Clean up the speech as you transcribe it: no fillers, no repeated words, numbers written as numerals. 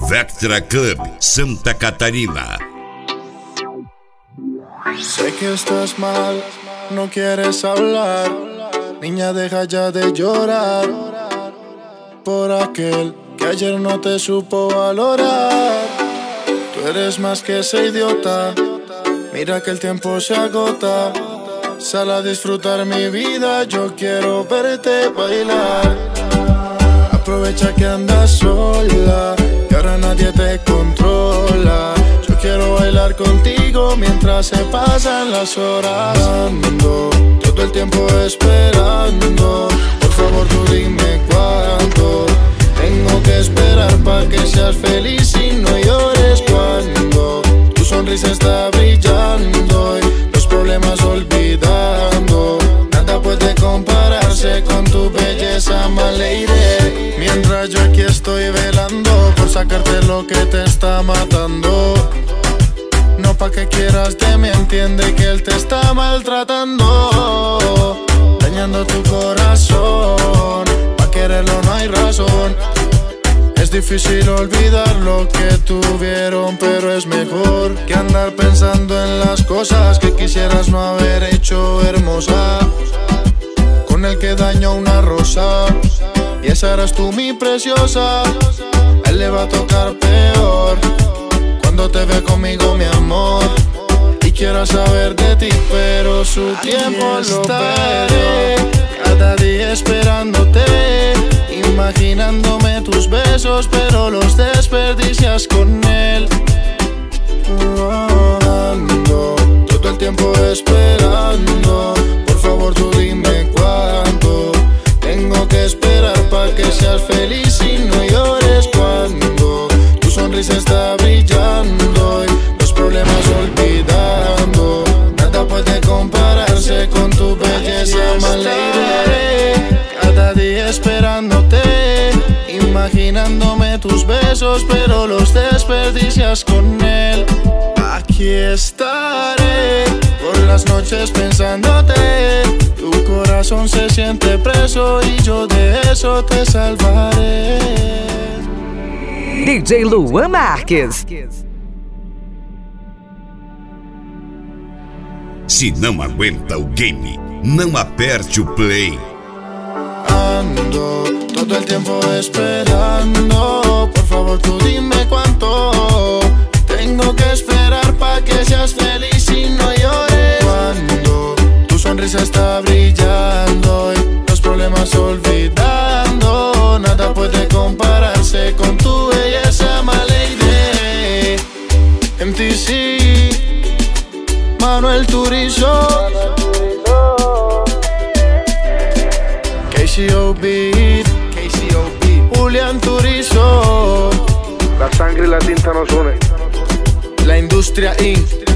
Vectra Club, Santa Catarina. Sé que estás mal, no quieres hablar. Niña, deja ya de llorar por aquel que ayer no te supo valorar. Tú eres más que ese idiota. Mira que el tiempo se agota. Sal a disfrutar mi vida, yo quiero verte bailar. Aprovecha que andas sola, que ahora nadie te controla. Yo quiero bailar contigo mientras se pasan las horas. Ando todo el tiempo esperando. Por favor tú dime cuánto tengo que esperar para que seas feliz y no llores cuando tu sonrisa está brillando y los problemas olvidando. Nada puede compararse con tu belleza, my lady. Mientras yo aquí estoy velando por sacarte lo que te está matando. No pa' que quieras de mí, entiende que él te está maltratando, dañando tu corazón. Pa' quererlo no hay razón. Es difícil olvidar lo que tuvieron, pero es mejor que andar pensando en las cosas que quisieras no haber hecho, hermosa. Con el que dañó una rosa, y esa eras tú, mi preciosa. A él le va a tocar peor cuando te ve conmigo, mi amor, y quiero saber de ti, pero su tiempo lo estaré. Cada día esperándote, imaginándome tus besos, pero los desperdicias con él. Ando todo el tiempo esperando. Por favor tú dime cuánto tengo que esperar para que seas feliz y no llores cuando tu sonrisa está brillando y los problemas olvidando. Nada puede compararse con tu belleza, my lady. Cada día esperándote, imaginándome tus besos, pero los desperdicias con él. Aquí estaré por las noches pensándote. Tu corazón se siente preso y yo de eso te salvaré. DJ Luan Marques. Se não aguenta o game, não aperte o play. Ando todo el tiempo esperando. Por favor tú dime cuánto tengo que esperar para que seas feliz y no llores cuando tu sonrisa está brillando y los problemas olvidando. Nada puede compararse con tu belleza, my lady. MTC, Manuel Turizo, KCOB, Julián Turizo. La sangre y la tinta nos unen. La Industria Inc.